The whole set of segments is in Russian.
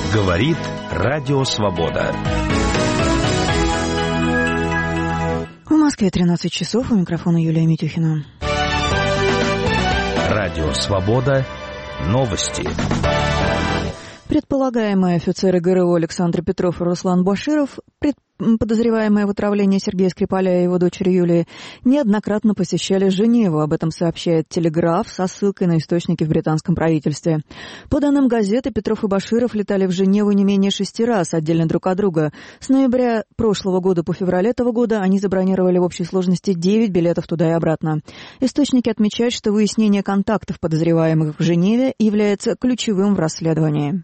Говорит Радио Свобода. В Москве 13 часов. У микрофона Юлия Митюхина. Радио Свобода. Новости. Предполагаемые офицеры ГРУ Александр Петров и Руслан Баширов, подозреваемые в отравлении Сергея Скрипаля и его дочери Юлии, неоднократно посещали Женеву. Об этом сообщает «Телеграф» со ссылкой на источники в британском правительстве. По данным газеты, Петров и Баширов летали в Женеву не менее 6 раз, отдельно друг от друга. С ноября прошлого года по февраль этого года они забронировали в общей сложности 9 билетов туда и обратно. Источники отмечают, что выяснение контактов подозреваемых в Женеве является ключевым в расследовании.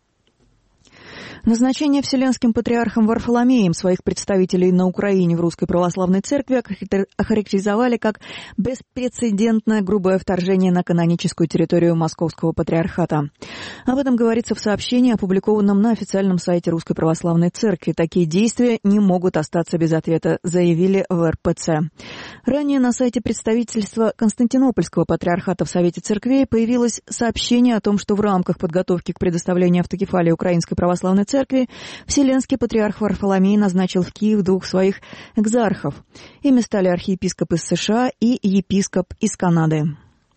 Назначение Вселенским патриархом Варфоломеем своих представителей на Украине в Русской Православной Церкви охарактеризовали как беспрецедентное грубое вторжение на каноническую территорию Московского Патриархата. Об этом говорится в сообщении, опубликованном на официальном сайте Русской Православной Церкви. Такие действия не могут остаться без ответа, заявили в РПЦ. Ранее на сайте представительства Константинопольского Патриархата в Совете Церквей появилось сообщение о том, что в рамках подготовки к предоставлению автокефалии Украинской Православной Церкви Вселенский патриарх Варфоломей назначил в Киев 2 своих экзархов. Ими стали архиепископ из США и епископ из Канады.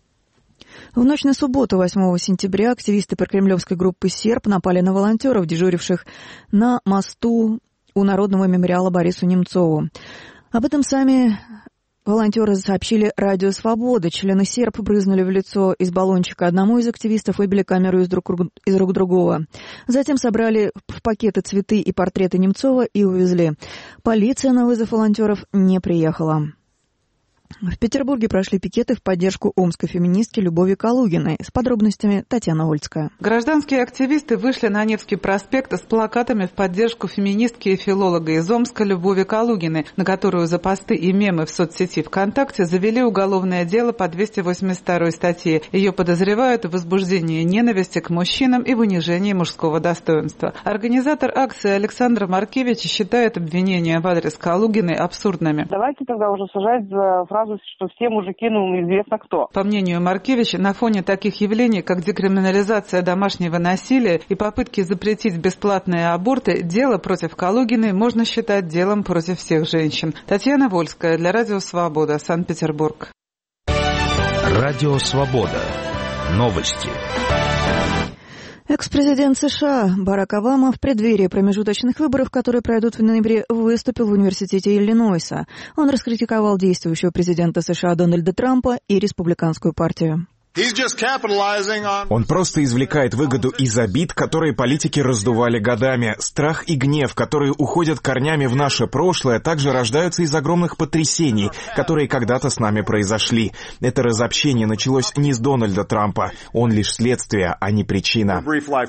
В ночь на субботу, 8 сентября, активисты прокремлевской группы «Серб» напали на волонтеров, дежуривших на мосту у Народного мемориала Борису Немцову. Об этом сами волонтеры сообщили Радио Свобода. Члены «Серб» брызнули в лицо из баллончика одному из активистов, выбили камеру из рук другого. Затем собрали в пакеты цветы и портреты Немцова и увезли. Полиция на вызов волонтеров не приехала. В Петербурге прошли пикеты в поддержку омской феминистки Любови Калугиной. С подробностями Татьяна Ольцкая. Гражданские активисты вышли на Невский проспект с плакатами в поддержку феминистки и филолога из Омска Любови Калугиной, на которую за посты и мемы в соцсети ВКонтакте завели уголовное дело по 282 статье. Ее подозревают в возбуждении ненависти к мужчинам и в унижении мужского достоинства. Организатор акции Александр Маркевич считает обвинения в адрес Калугиной абсурдными. Давайте тогда уже сажать за фразу, что все мужики, известно кто. По мнению Маркевича, на фоне таких явлений, как декриминализация домашнего насилия и попытки запретить бесплатные аборты, дело против Калугиной можно считать делом против всех женщин. Татьяна Вольская для Радио Свобода, Санкт-Петербург. Радио Свобода. Новости. Экс-президент США Барак Обама в преддверии промежуточных выборов, которые пройдут в ноябре, выступил в университете Иллинойса. Он раскритиковал действующего президента США Дональда Трампа и республиканскую партию. Он просто извлекает выгоду из обид, которые политики раздували годами. Страх и гнев, которые уходят корнями в наше прошлое, также рождаются из огромных потрясений, которые когда-то с нами произошли. Это разобщение началось не с Дональда Трампа. Он лишь следствие, а не причина.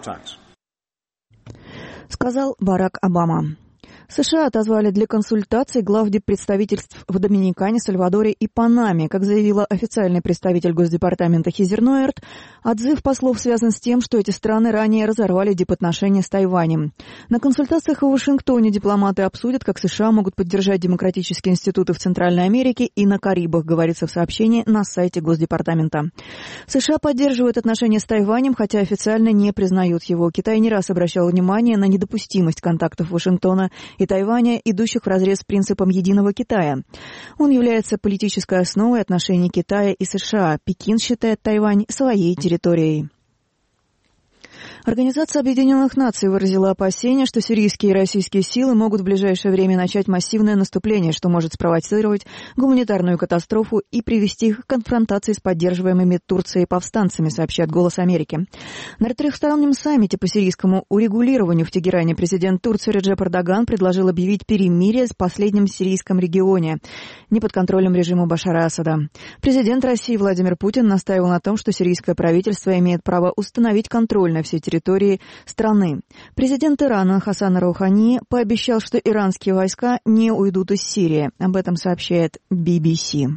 Сказал Барак Обама. США отозвали для консультаций глав диппредставительств в Доминикане, Сальвадоре и Панаме. Как заявила официальный представитель Госдепартамента Хизер Нойерт, отзыв послов связан с тем, что эти страны ранее разорвали дипотношения с Тайванем. На консультациях в Вашингтоне дипломаты обсудят, как США могут поддержать демократические институты в Центральной Америке и на Карибах, говорится в сообщении на сайте Госдепартамента. США поддерживают отношения с Тайванем, хотя официально не признают его. Китай не раз обращал внимание на недопустимость контактов Вашингтона и Тайваня, идущих вразрез с принципом единого Китая. Он является политической основой отношений Китая и США. Пекин считает Тайвань своей территорией. Организация Объединенных Наций выразила опасения, что сирийские и российские силы могут в ближайшее время начать массивное наступление, что может спровоцировать гуманитарную катастрофу и привести к конфронтации с поддерживаемыми Турцией повстанцами, сообщает «Голос Америки». На трехстороннем саммите по сирийскому урегулированию в Тегеране президент Турции Реджеп Эрдоган предложил объявить перемирие в последнем сирийском регионе, не под контролем режима Башара Асада. Президент России Владимир Путин настаивал на том, что сирийское правительство имеет право установить контроль на всей территории страны. Президент Ирана Хасан Роухани пообещал, что иранские войска не уйдут из Сирии. Об этом сообщает BBC.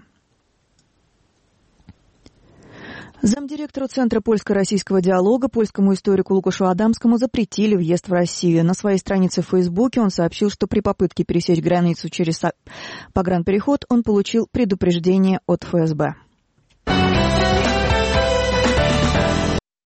Замдиректору Центра польско-российского диалога, польскому историку Лукашу Адамскому запретили въезд в Россию. На своей странице в Фейсбуке он сообщил, что при попытке пересечь границу через погранпереход он получил предупреждение от ФСБ.